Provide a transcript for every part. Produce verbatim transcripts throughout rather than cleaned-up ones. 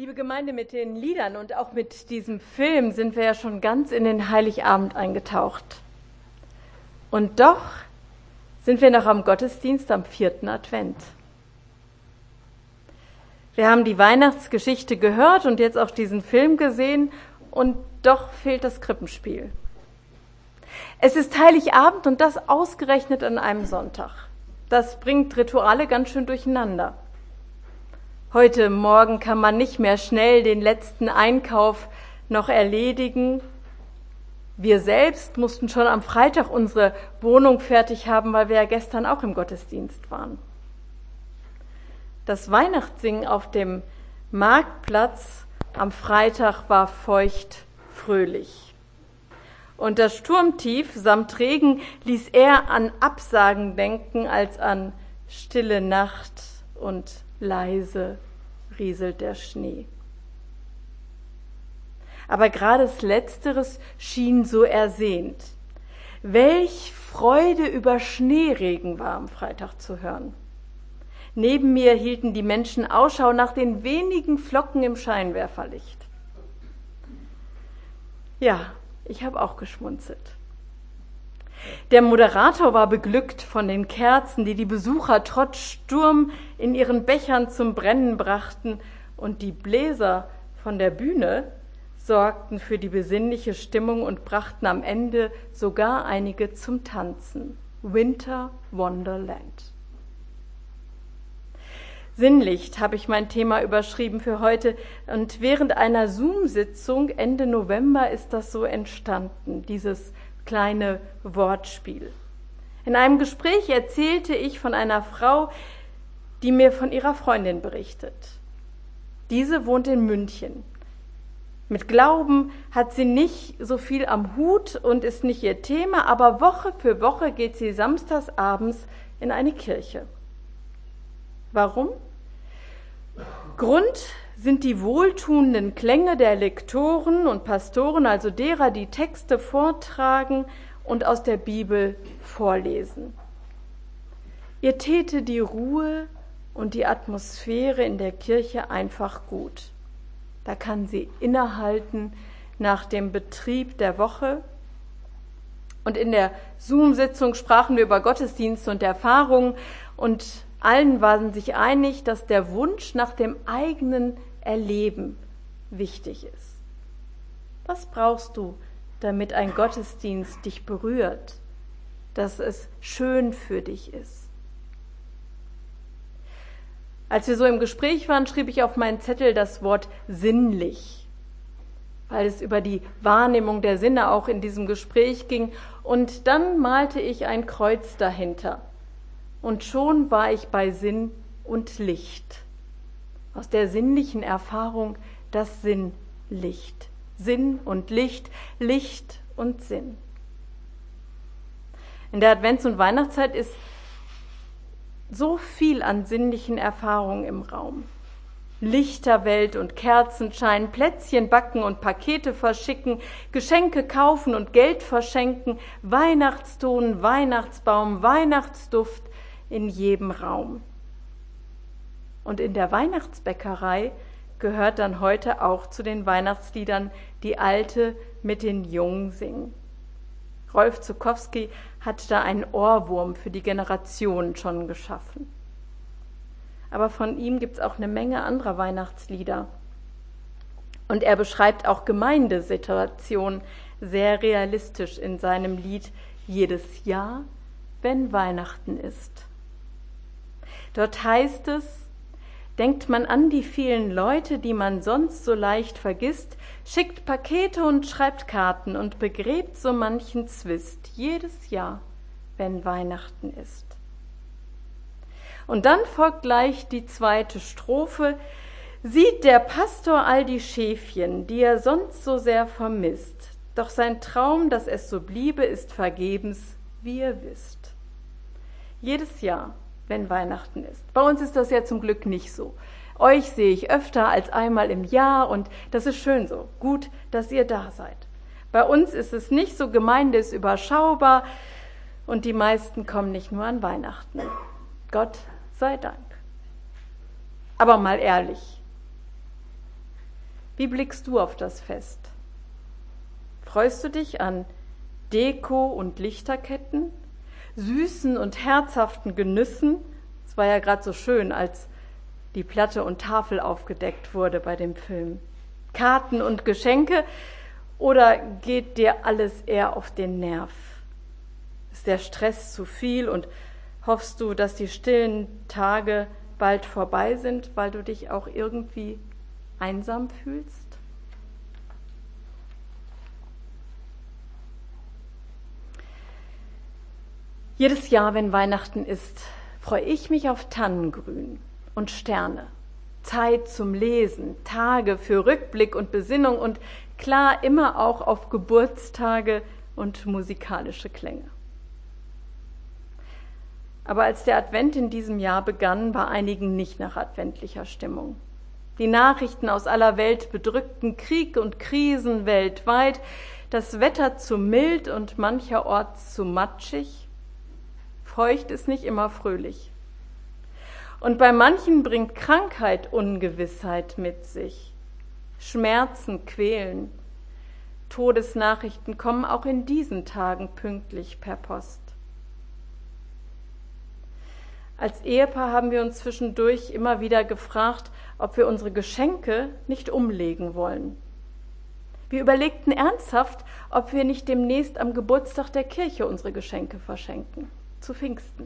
Liebe Gemeinde, mit den Liedern und auch mit diesem Film sind wir ja schon ganz in den Heiligabend eingetaucht. Und doch sind wir noch am Gottesdienst am vierten Advent. Wir haben die Weihnachtsgeschichte gehört und jetzt auch diesen Film gesehen und doch fehlt das Krippenspiel. Es ist Heiligabend und das ausgerechnet an einem Sonntag. Das bringt Rituale ganz schön durcheinander. Heute Morgen kann man nicht mehr schnell den letzten Einkauf noch erledigen. Wir selbst mussten schon am Freitag unsere Wohnung fertig haben, weil wir ja gestern auch im Gottesdienst waren. Das Weihnachtssingen auf dem Marktplatz am Freitag war feucht fröhlich. Und das Sturmtief samt Regen ließ eher an Absagen denken als an stille Nacht und leise rieselt der Schnee. Aber gerade das Letzteres schien so ersehnt. Welch Freude über Schneeregen war am Freitag zu hören. Neben mir hielten die Menschen Ausschau nach den wenigen Flocken im Scheinwerferlicht. Ja, ich habe auch geschmunzelt. Der Moderator war beglückt von den Kerzen, die die Besucher trotz Sturm in ihren Bechern zum Brennen brachten, und die Bläser von der Bühne sorgten für die besinnliche Stimmung und brachten am Ende sogar einige zum Tanzen. Winter Wonderland. Sinnlicht habe ich mein Thema überschrieben für heute, und während einer Zoom-Sitzung Ende November ist das so entstanden, dieses kleine Wortspiel. In einem Gespräch erzählte ich von einer Frau, die mir von ihrer Freundin berichtet. Diese wohnt in München. Mit Glauben hat sie nicht so viel am Hut und ist nicht ihr Thema, aber Woche für Woche geht sie samstags abends in eine Kirche. Warum? Grund sind die wohltuenden Klänge der Lektoren und Pastoren, also derer, die Texte vortragen und aus der Bibel vorlesen. Ihr täte die Ruhe und die Atmosphäre in der Kirche einfach gut. Da kann sie innehalten nach dem Betrieb der Woche. Und in der Zoom-Sitzung sprachen wir über Gottesdienst und Erfahrungen, und allen waren sich einig, dass der Wunsch nach dem eigenen Erleben wichtig ist. Was brauchst du, damit ein Gottesdienst dich berührt, dass es schön für dich ist? Als wir so im Gespräch waren, schrieb ich auf meinen Zettel das Wort sinnlich, weil es über die Wahrnehmung der Sinne auch in diesem Gespräch ging. Und dann malte ich ein Kreuz dahinter. Und schon war ich bei Sinn und Licht. Aus der sinnlichen Erfahrung das Sinnlicht. Sinn und Licht, Licht und Sinn. In der Advents- und Weihnachtszeit ist so viel an sinnlichen Erfahrungen im Raum. Lichterwelt und Kerzenschein, Plätzchen backen und Pakete verschicken, Geschenke kaufen und Geld verschenken, Weihnachtston, Weihnachtsbaum, Weihnachtsduft in jedem Raum. Und in der Weihnachtsbäckerei gehört dann heute auch zu den Weihnachtsliedern die Alte mit den Jungen singen. Rolf Zuckowski hat da einen Ohrwurm für die Generationen schon geschaffen. Aber von ihm gibt es auch eine Menge anderer Weihnachtslieder. Und er beschreibt auch Gemeindesituationen sehr realistisch in seinem Lied Jedes Jahr, wenn Weihnachten ist. Dort heißt es: Denkt man an die vielen Leute, die man sonst so leicht vergisst, schickt Pakete und schreibt Karten und begräbt so manchen Zwist jedes Jahr, wenn Weihnachten ist. Und dann folgt gleich die zweite Strophe: Sieht der Pastor all die Schäfchen, die er sonst so sehr vermisst, doch sein Traum, dass es so bliebe, ist vergebens, wie ihr wisst. Jedes Jahr, wenn Weihnachten ist. Bei uns ist das ja zum Glück nicht so. Euch sehe ich öfter als einmal im Jahr, und das ist schön so. Gut, dass ihr da seid. Bei uns ist es nicht so, Gemeinde ist überschaubar und die meisten kommen nicht nur an Weihnachten. Gott sei Dank. Aber mal ehrlich, Wie blickst du auf das Fest? Freust du dich an Deko und Lichterketten, süßen und herzhaften Genüssen? Es war ja gerade so schön, als die Platte und Tafel aufgedeckt wurde bei dem Film. Karten und Geschenke, oder geht dir alles eher auf den Nerv? Ist der Stress zu viel und hoffst du, dass die stillen Tage bald vorbei sind, weil du dich auch irgendwie einsam fühlst? Jedes Jahr, wenn Weihnachten ist, freue ich mich auf Tannengrün und Sterne, Zeit zum Lesen, Tage für Rückblick und Besinnung und klar immer auch auf Geburtstage und musikalische Klänge. Aber als der Advent in diesem Jahr begann, war einigen nicht nach adventlicher Stimmung. Die Nachrichten aus aller Welt bedrückten Krieg und Krisen weltweit, das Wetter zu mild und mancherorts zu matschig. Feucht ist nicht immer fröhlich. Und bei manchen bringt Krankheit Ungewissheit mit sich. Schmerzen quälen. Todesnachrichten kommen auch in diesen Tagen pünktlich per Post. Als Ehepaar haben wir uns zwischendurch immer wieder gefragt, ob wir unsere Geschenke nicht umlegen wollen. Wir überlegten ernsthaft, ob wir nicht demnächst am Geburtstag der Kirche unsere Geschenke verschenken, zu Pfingsten.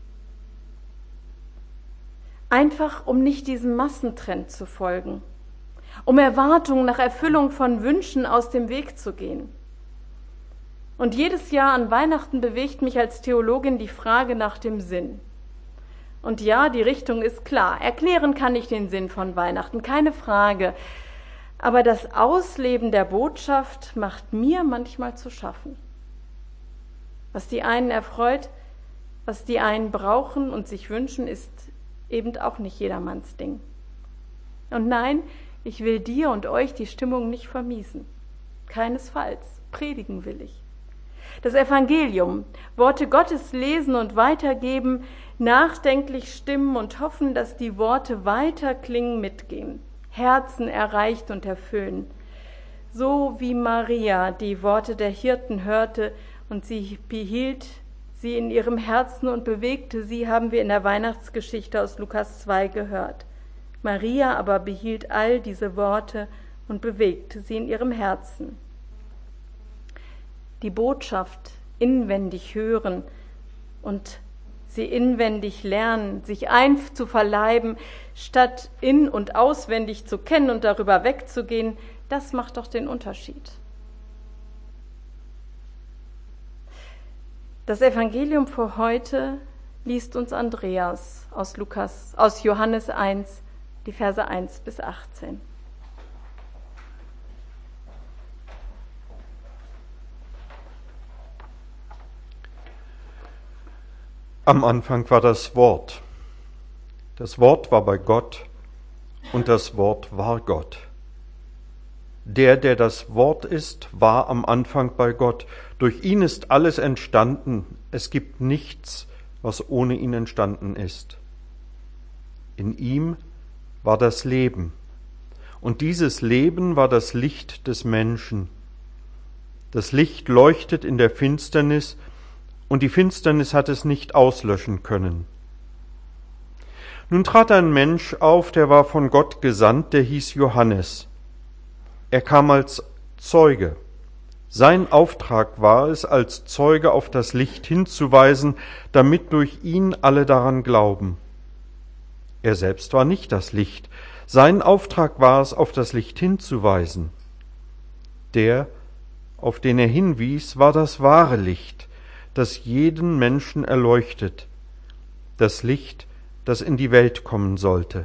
Einfach, um nicht diesem Massentrend zu folgen, um Erwartungen nach Erfüllung von Wünschen aus dem Weg zu gehen. Und jedes Jahr an Weihnachten bewegt mich als Theologin die Frage nach dem Sinn. Und ja, die Richtung ist klar. Erklären kann ich den Sinn von Weihnachten, keine Frage. Aber das Ausleben der Botschaft macht mir manchmal zu schaffen. Was die einen erfreut, was die einen brauchen und sich wünschen, ist eben auch nicht jedermanns Ding. Und nein, ich will dir und euch die Stimmung nicht vermiesen. Keinesfalls. Predigen will ich. Das Evangelium, Worte Gottes lesen und weitergeben, nachdenklich stimmen und hoffen, dass die Worte weiter klingen, mitgehen, Herzen erreicht und erfüllen. So wie Maria die Worte der Hirten hörte und sie behielt sie in ihrem Herzen und bewegte sie, haben wir in der Weihnachtsgeschichte aus Lukas zwei gehört. Maria aber behielt all diese Worte und bewegte sie in ihrem Herzen. Die Botschaft inwendig hören und sie inwendig lernen, sich einzuverleiben, statt in- und auswendig zu kennen und darüber wegzugehen, das macht doch den Unterschied. Das Evangelium für heute liest uns Andreas aus Lukas, aus Johannes eins, die Verse eins bis achtzehn. Am Anfang war das Wort. Das Wort war bei Gott und das Wort war Gott. Der, der das Wort ist, war am Anfang bei Gott. Durch ihn ist alles entstanden. Es gibt nichts, was ohne ihn entstanden ist. In ihm war das Leben. Und dieses Leben war das Licht des Menschen. Das Licht leuchtet in der Finsternis, und die Finsternis hat es nicht auslöschen können. Nun trat ein Mensch auf, der war von Gott gesandt, der hieß Johannes. Er kam als Zeuge. Sein Auftrag war es, als Zeuge auf das Licht hinzuweisen, damit durch ihn alle daran glauben. Er selbst war nicht das Licht. Sein Auftrag war es, auf das Licht hinzuweisen. Der, auf den er hinwies, war das wahre Licht, das jeden Menschen erleuchtet, das Licht, das in die Welt kommen sollte.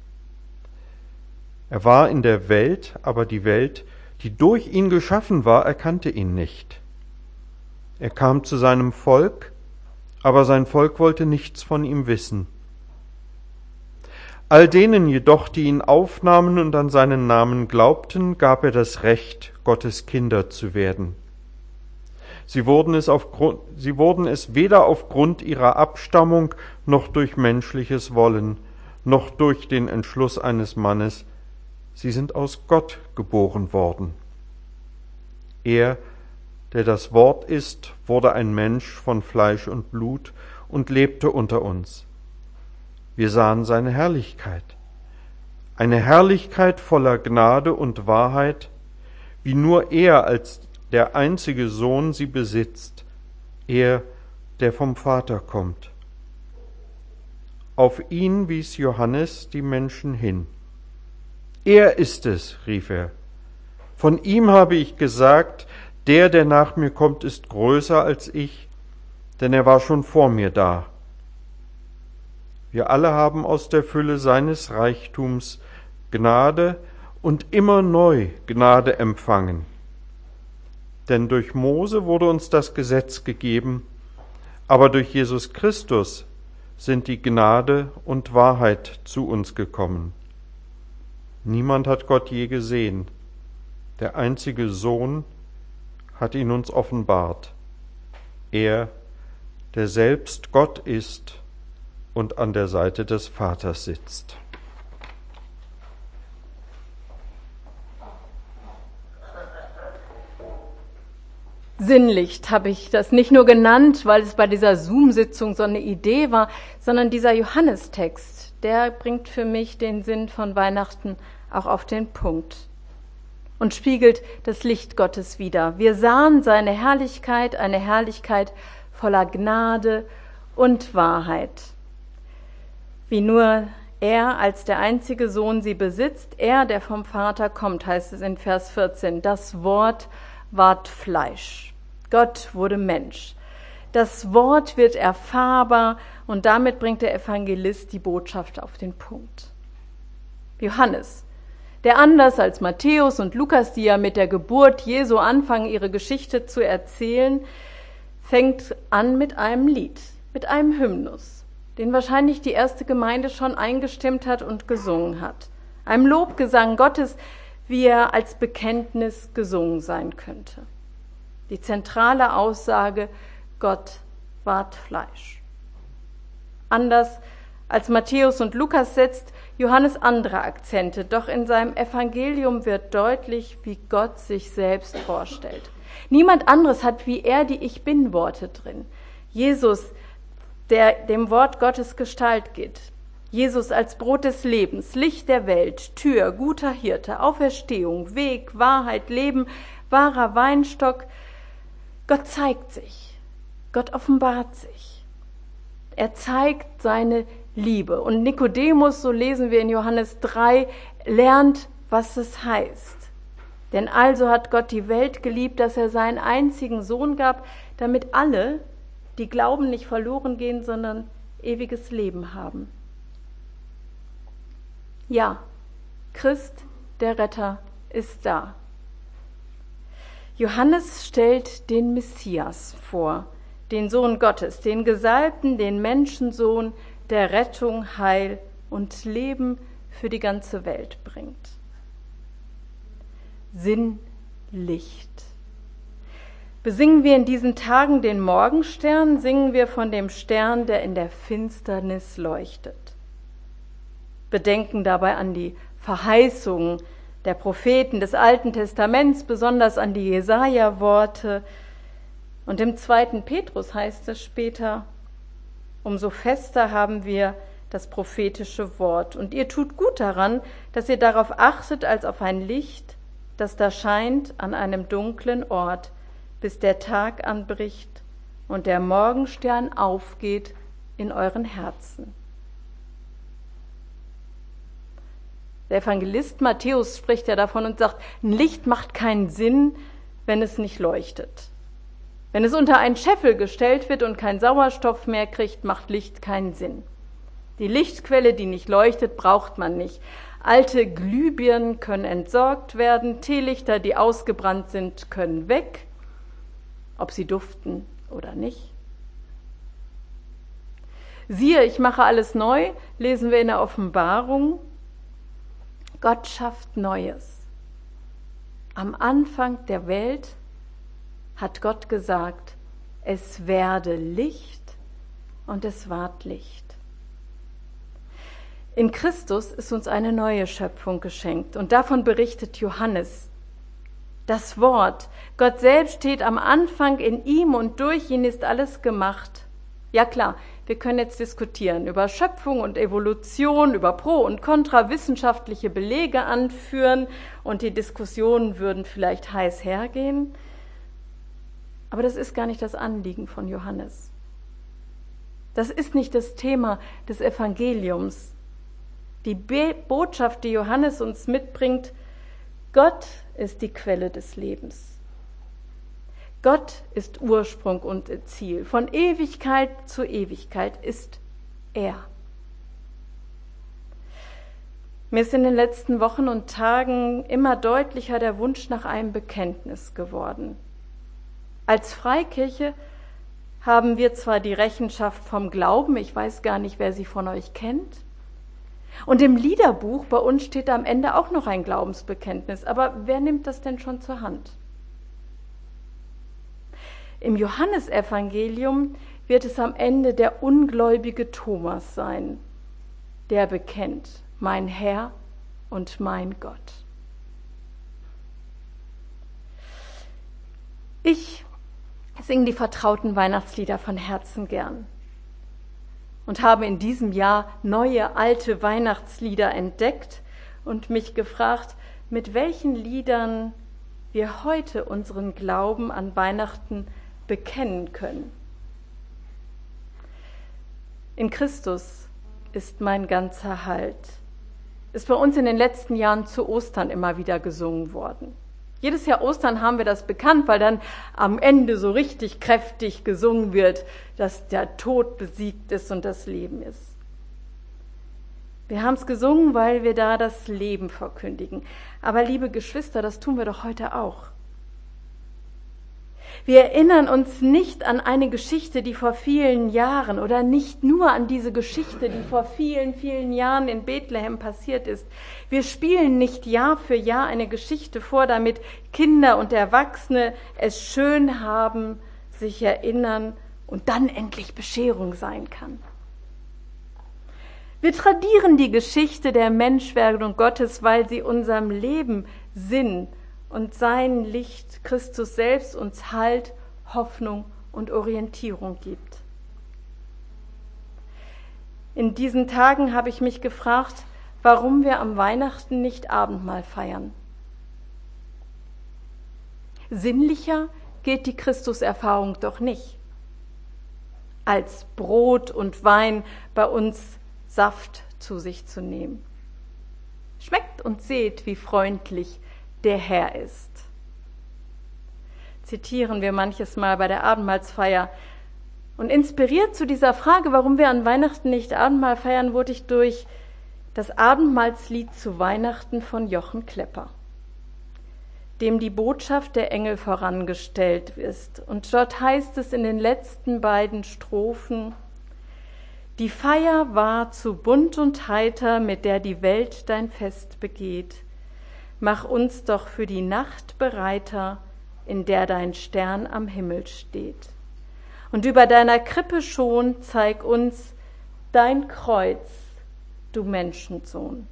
Er war in der Welt, aber die Welt, die durch ihn geschaffen war, erkannte ihn nicht. Er kam zu seinem Volk, aber sein Volk wollte nichts von ihm wissen. All denen jedoch, die ihn aufnahmen und an seinen Namen glaubten, gab er das Recht, Gottes Kinder zu werden. Sie wurden es, aufgrund, sie wurden es weder aufgrund ihrer Abstammung noch durch menschliches Wollen, noch durch den Entschluss eines Mannes, Sie sind aus Gott geboren worden. Er, der das Wort ist, wurde ein Mensch von Fleisch und Blut und lebte unter uns. Wir sahen seine Herrlichkeit, eine Herrlichkeit voller Gnade und Wahrheit, wie nur er als der einzige Sohn sie besitzt, er, der vom Vater kommt. Auf ihn wies Johannes die Menschen hin. Er ist es, rief er. Von ihm habe ich gesagt, der, der nach mir kommt, ist größer als ich, denn er war schon vor mir da. Wir alle haben aus der Fülle seines Reichtums Gnade und immer neu Gnade empfangen. Denn durch Mose wurde uns das Gesetz gegeben, aber durch Jesus Christus sind die Gnade und Wahrheit zu uns gekommen. Niemand hat Gott je gesehen. Der einzige Sohn hat ihn uns offenbart. Er, der selbst Gott ist und an der Seite des Vaters sitzt. Sinnlicht habe ich das nicht nur genannt, weil es bei dieser Zoom-Sitzung so eine Idee war, sondern dieser Johannestext, der bringt für mich den Sinn von Weihnachten auch auf den Punkt und spiegelt das Licht Gottes wider. Wir sahen seine Herrlichkeit, eine Herrlichkeit voller Gnade und Wahrheit. Wie nur er als der einzige Sohn sie besitzt, er, der vom Vater kommt, heißt es in Vers vierzehn, das Wort ward Fleisch. Gott wurde Mensch. Das Wort wird erfahrbar und damit bringt der Evangelist die Botschaft auf den Punkt. Johannes, der anders als Matthäus und Lukas, die ja mit der Geburt Jesu anfangen, ihre Geschichte zu erzählen, fängt an mit einem Lied, mit einem Hymnus, den wahrscheinlich die erste Gemeinde schon eingestimmt hat und gesungen hat. Einem Lobgesang Gottes, wie er als Bekenntnis gesungen sein könnte. Die zentrale Aussage, Gott ward Fleisch. Anders als Matthäus und Lukas setzt Johannes andere Akzente, doch in seinem Evangelium wird deutlich, wie Gott sich selbst vorstellt. Niemand anderes hat wie er die Ich-Bin-Worte drin. Jesus, der dem Wort Gottes Gestalt gibt. Jesus als Brot des Lebens, Licht der Welt, Tür, guter Hirte, Auferstehung, Weg, Wahrheit, Leben, wahrer Weinstock. Gott zeigt sich, Gott offenbart sich. Er zeigt seine Liebe. Und Nikodemus, so lesen wir in Johannes drei, lernt, was es heißt. Denn also hat Gott die Welt geliebt, dass er seinen einzigen Sohn gab, damit alle, die glauben, nicht verloren gehen, sondern ewiges Leben haben. Ja, Christ, der Retter, ist da. Johannes stellt den Messias vor, den Sohn Gottes, den Gesalbten, den Menschensohn, der Rettung, Heil und Leben für die ganze Welt bringt. Sinn, Licht. Besingen wir in diesen Tagen den Morgenstern, singen wir von dem Stern, der in der Finsternis leuchtet. Bedenken dabei an die Verheißungen der Propheten des Alten Testaments, besonders an die Jesaja-Worte. Und im zweiten Petrus heißt es später, umso fester haben wir das prophetische Wort. Und ihr tut gut daran, dass ihr darauf achtet, als auf ein Licht, das da scheint an einem dunklen Ort, bis der Tag anbricht und der Morgenstern aufgeht in euren Herzen. Der Evangelist Matthäus spricht ja davon und sagt, ein Licht macht keinen Sinn, wenn es nicht leuchtet. Wenn es unter einen Scheffel gestellt wird und keinen Sauerstoff mehr kriegt, macht Licht keinen Sinn. Die Lichtquelle, die nicht leuchtet, braucht man nicht. Alte Glühbirnen können entsorgt werden, Teelichter, die ausgebrannt sind, können weg, ob sie duften oder nicht. Siehe, ich mache alles neu, lesen wir in der Offenbarung. Gott schafft Neues. Am Anfang der Welt hat Gott gesagt, es werde Licht und es ward Licht. In Christus ist uns eine neue Schöpfung geschenkt und davon berichtet Johannes. Das Wort, Gott selbst steht am Anfang, in ihm und durch ihn ist alles gemacht. Ja klar, wir können jetzt diskutieren über Schöpfung und Evolution, über Pro und Contra, wissenschaftliche Belege anführen und die Diskussionen würden vielleicht heiß hergehen. Aber das ist gar nicht das Anliegen von Johannes. Das ist nicht das Thema des Evangeliums. Die Be- Botschaft, die Johannes uns mitbringt, Gott ist die Quelle des Lebens. Gott ist Ursprung und Ziel. Von Ewigkeit zu Ewigkeit ist er. Mir ist in den letzten Wochen und Tagen immer deutlicher der Wunsch nach einem Bekenntnis geworden. Als Freikirche haben wir zwar die Rechenschaft vom Glauben, ich weiß gar nicht, wer sie von euch kennt, und im Liederbuch bei uns steht am Ende auch noch ein Glaubensbekenntnis, aber wer nimmt das denn schon zur Hand? Im Johannesevangelium wird es am Ende der ungläubige Thomas sein, der bekennt, mein Herr und mein Gott. Ich singe die vertrauten Weihnachtslieder von Herzen gern und habe in diesem Jahr neue, alte Weihnachtslieder entdeckt und mich gefragt, mit welchen Liedern wir heute unseren Glauben an Weihnachten bekennen können. In Christus ist mein ganzer Halt. Ist bei uns in den letzten Jahren zu Ostern immer wieder gesungen worden. Jedes Jahr Ostern haben wir das bekannt, weil dann am Ende so richtig kräftig gesungen wird, dass der Tod besiegt ist und das Leben ist. Wir haben es gesungen, weil wir da das Leben verkündigen. Aber liebe Geschwister, das tun wir doch heute auch. Wir erinnern uns nicht an eine Geschichte, die vor vielen Jahren oder nicht nur an diese Geschichte, die vor vielen, vielen Jahren in Bethlehem passiert ist. Wir spielen nicht Jahr für Jahr eine Geschichte vor, damit Kinder und Erwachsene es schön haben, sich erinnern und dann endlich Bescherung sein kann. Wir tradieren die Geschichte der Menschwerdung Gottes, weil sie unserem Leben Sinn und sein Licht, Christus selbst, uns Halt, Hoffnung und Orientierung gibt. In diesen Tagen habe ich mich gefragt, warum wir am Weihnachten nicht Abendmahl feiern. Sinnlicher geht die Christuserfahrung doch nicht. Als Brot und Wein bei uns Saft zu sich zu nehmen. Schmeckt und seht, wie freundlich der Herr ist. Zitieren wir manches Mal bei der Abendmahlsfeier. Und inspiriert zu dieser Frage, warum wir an Weihnachten nicht Abendmahl feiern, wurde ich durch das Abendmahlslied zu Weihnachten von Jochen Klepper, dem die Botschaft der Engel vorangestellt ist. Und dort heißt es in den letzten beiden Strophen: Die Feier war zu bunt und heiter, mit der die Welt dein Fest begeht. Mach uns doch für die Nacht bereiter, in der dein Stern am Himmel steht. Und über deiner Krippe schon zeig uns dein Kreuz, du Menschensohn.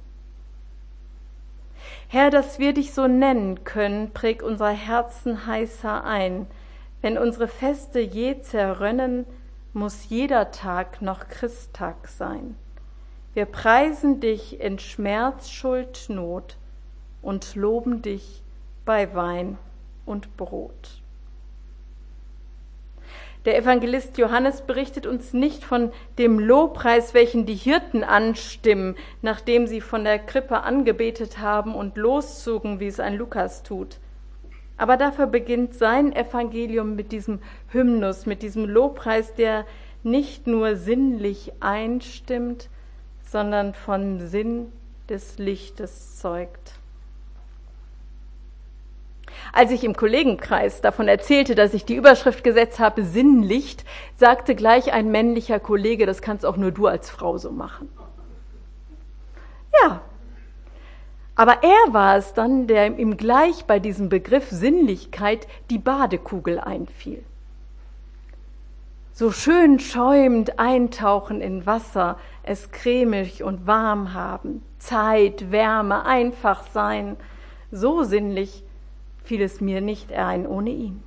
Herr, dass wir dich so nennen können, präg unser Herzen heißer ein. Wenn unsere Feste je zerrönnen, muss jeder Tag noch Christtag sein. Wir preisen dich in Schmerz, Schuld, Not und loben dich bei Wein und Brot. Der Evangelist Johannes berichtet uns nicht von dem Lobpreis, welchen die Hirten anstimmen, nachdem sie von der Krippe angebetet haben und loszogen, wie es ein Lukas tut. Aber dafür beginnt sein Evangelium mit diesem Hymnus, mit diesem Lobpreis, der nicht nur sinnlich einstimmt, sondern von Sinn des Lichtes zeugt. Als ich im Kollegenkreis davon erzählte, dass ich die Überschrift gesetzt habe, Sinnlicht, sagte gleich ein männlicher Kollege, das kannst auch nur du als Frau so machen. Ja, aber er war es dann, der ihm gleich bei diesem Begriff Sinnlichkeit die Badekugel einfiel. so schön schäumend eintauchen in Wasser, es cremig und warm haben, Zeit, Wärme, einfach sein. So sinnlich fiel es mir nicht ein ohne ihn.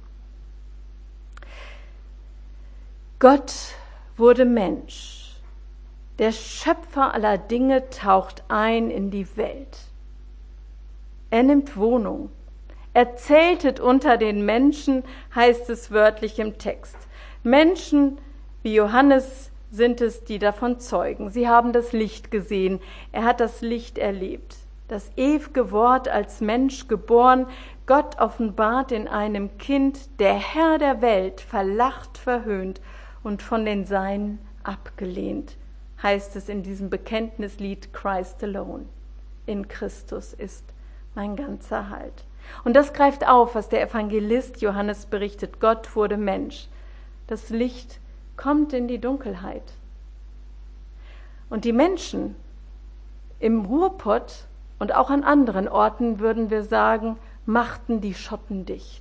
Gott wurde Mensch. Der Schöpfer aller Dinge taucht ein in die Welt. Er nimmt Wohnung. Er zeltet unter den Menschen, heißt es wörtlich im Text. Menschen wie Johannes sind es, die davon zeugen. Sie haben das Licht gesehen. Er hat das Licht erlebt. Das ewige Wort als Mensch geboren, Gott offenbart in einem Kind, der Herr der Welt, verlacht, verhöhnt und von den Seinen abgelehnt, heißt es in diesem Bekenntnislied Christ Alone. In Christus ist mein ganzer Halt. Und das greift auf, was der Evangelist Johannes berichtet. Gott wurde Mensch. Das Licht kommt in die Dunkelheit. Und die Menschen im Ruhrpott und auch an anderen Orten, würden wir sagen, machten die Schotten dicht.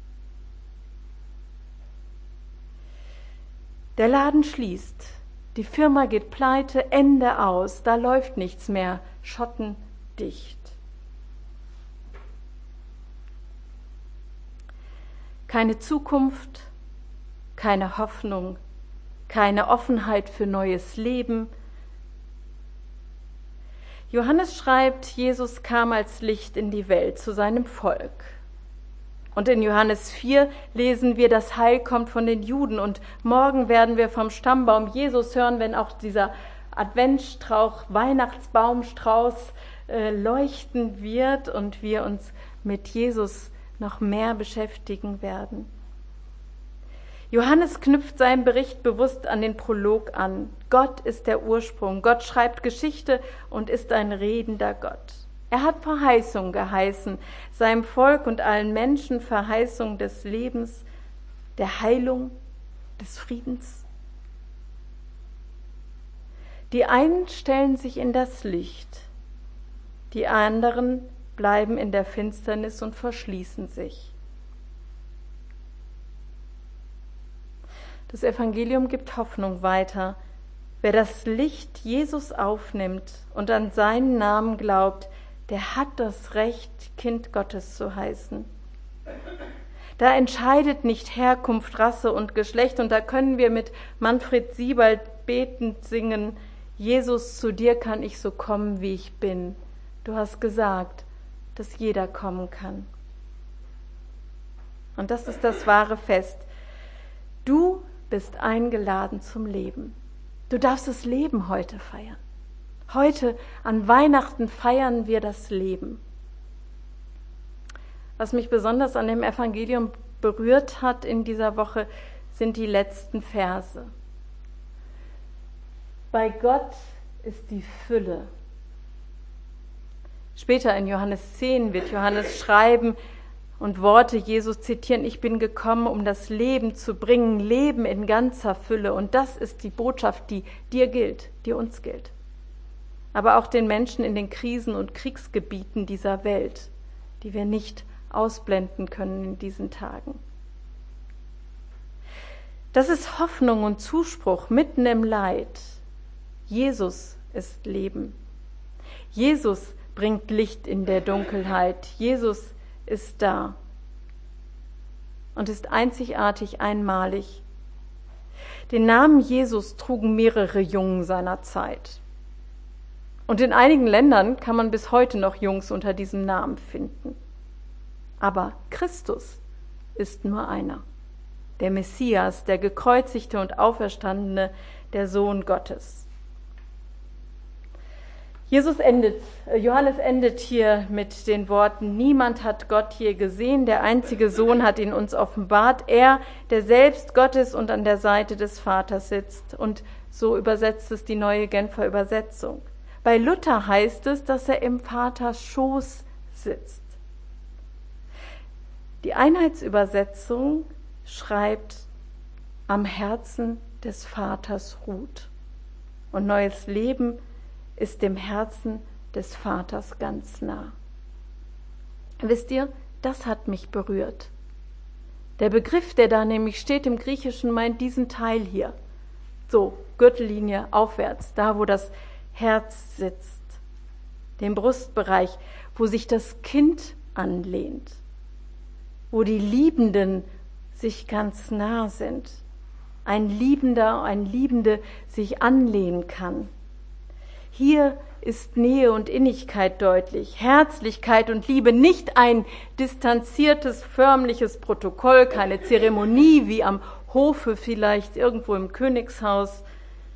Der Laden schließt, die Firma geht pleite, Ende aus, da läuft nichts mehr, Schotten dicht. Keine Zukunft, keine Hoffnung, keine Offenheit für neues Leben. Johannes schreibt, Jesus kam als Licht in die Welt zu seinem Volk. Und in Johannes vier lesen wir, das Heil kommt von den Juden. Und morgen werden wir vom Stammbaum Jesus hören, wenn auch dieser Adventsstrauch, Weihnachtsbaumstrauß äh, leuchten wird und wir uns mit Jesus noch mehr beschäftigen werden. Johannes knüpft seinen Bericht bewusst an den Prolog an. Gott ist der Ursprung. Gott schreibt Geschichte und ist ein redender Gott. Er hat Verheißung geheißen, seinem Volk und allen Menschen Verheißung des Lebens, der Heilung, des Friedens. Die einen stellen sich in das Licht, die anderen bleiben in der Finsternis und verschließen sich. Das Evangelium gibt Hoffnung weiter. Wer das Licht Jesus aufnimmt und an seinen Namen glaubt, der hat das Recht, Kind Gottes zu heißen. Da entscheidet nicht Herkunft, Rasse und Geschlecht, und da können wir mit Manfred Siebald betend singen, Jesus, zu dir kann ich so kommen, wie ich bin. Du hast gesagt, dass jeder kommen kann. Und das ist das wahre Fest. Du bist eingeladen zum Leben. Du darfst das Leben heute feiern. Heute an Weihnachten feiern wir das Leben. Was mich besonders an dem Evangelium berührt hat in dieser Woche, sind die letzten Verse. Bei Gott ist die Fülle. Später in Johannes zehn wird Johannes schreiben und Worte Jesus zitieren, ich bin gekommen, um das Leben zu bringen, Leben in ganzer Fülle. Und das ist die Botschaft, die dir gilt, die uns gilt. Aber auch den Menschen in den Krisen- und Kriegsgebieten dieser Welt, die wir nicht ausblenden können in diesen Tagen. Das ist Hoffnung und Zuspruch mitten im Leid. Jesus ist Leben. Jesus bringt Licht in der Dunkelheit. Jesus ist da und ist einzigartig, einmalig. Den Namen Jesus trugen mehrere Jungen seiner Zeit. Und in einigen Ländern kann man bis heute noch Jungs unter diesem Namen finden. Aber Christus ist nur einer. Der Messias, der gekreuzigte und auferstandene, der Sohn Gottes. Jesus endet, Johannes endet hier mit den Worten, niemand hat Gott je gesehen, der einzige Sohn hat ihn uns offenbart, er, der selbst Gott ist und an der Seite des Vaters sitzt. Und so übersetzt es die Neue Genfer Übersetzung. Bei Luther heißt es, dass er im Vaters Schoß sitzt. Die Einheitsübersetzung schreibt, am Herzen des Vaters ruht. Und neues Leben ist dem Herzen des Vaters ganz nah. Wisst ihr, das hat mich berührt. Der Begriff, der da nämlich steht im Griechischen, meint diesen Teil hier. So, Gürtellinie aufwärts, da wo das Herz sitzt, den Brustbereich, wo sich das Kind anlehnt, wo die Liebenden sich ganz nah sind, ein Liebender, ein Liebende sich anlehnen kann. Hier ist Nähe und Innigkeit deutlich, Herzlichkeit und Liebe, nicht ein distanziertes, förmliches Protokoll, keine Zeremonie wie am Hofe vielleicht irgendwo im Königshaus,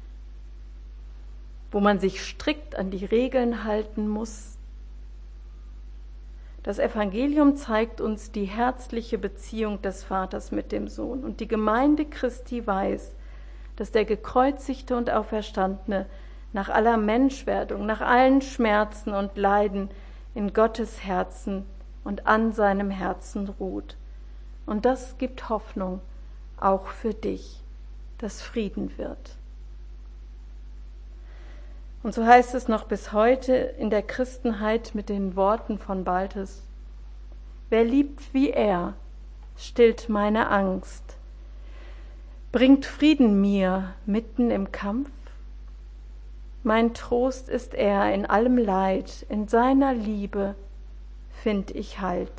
wo man sich strikt an die Regeln halten muss. Das Evangelium zeigt uns die herzliche Beziehung des Vaters mit dem Sohn. Und die Gemeinde Christi weiß, dass der Gekreuzigte und Auferstandene nach aller Menschwerdung, nach allen Schmerzen und Leiden in Gottes Herzen und an seinem Herzen ruht. Und das gibt Hoffnung auch für dich, dass Frieden wird. Und so heißt es noch bis heute in der Christenheit mit den Worten von Baltes: Wer liebt wie er, stillt meine Angst, bringt Frieden mir mitten im Kampf. Mein Trost ist er in allem Leid, in seiner Liebe find ich Halt.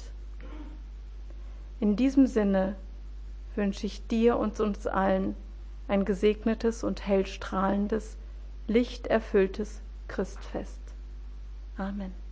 In diesem Sinne wünsche ich dir und uns allen ein gesegnetes und hellstrahlendes, lichterfülltes Christfest. Amen.